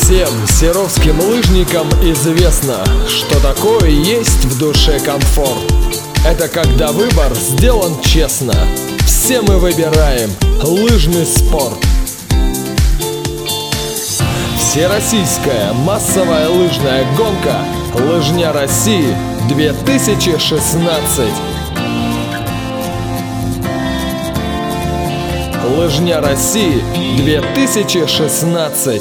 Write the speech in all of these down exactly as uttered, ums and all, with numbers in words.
Всем серовским лыжникам известно, что такое есть в душе комфорт. Это когда выбор сделан честно. Все мы выбираем лыжный спорт. Всероссийская массовая лыжная гонка «Лыжня России две тысячи шестнадцать». Лыжня России две тысячи шестнадцать.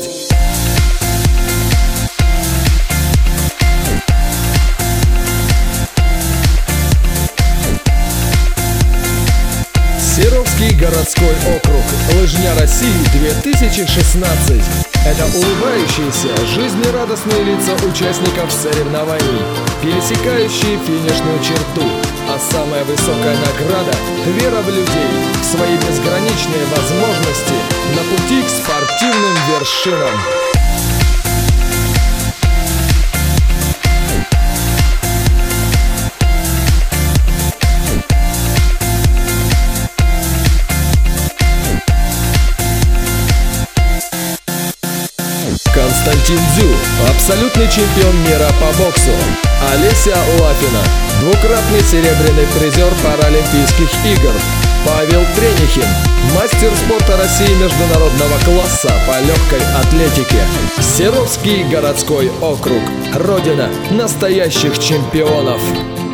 Серовский городской округ. Лыжня России две тысячи шестнадцать. Это улыбающиеся, жизнерадостные лица участников соревнований, пересекающие финишную черту. А самая высокая награда – вера в людей, в свои безграничные возможности на пути к спортивным вершинам. Константин Дзю, абсолютный чемпион мира по боксу. Олеся Лафина, двукратный серебряный призер Паралимпийских игр. Павел Тренихин, мастер спорта России международного класса по легкой атлетике. Серовский городской округ. Родина настоящих чемпионов.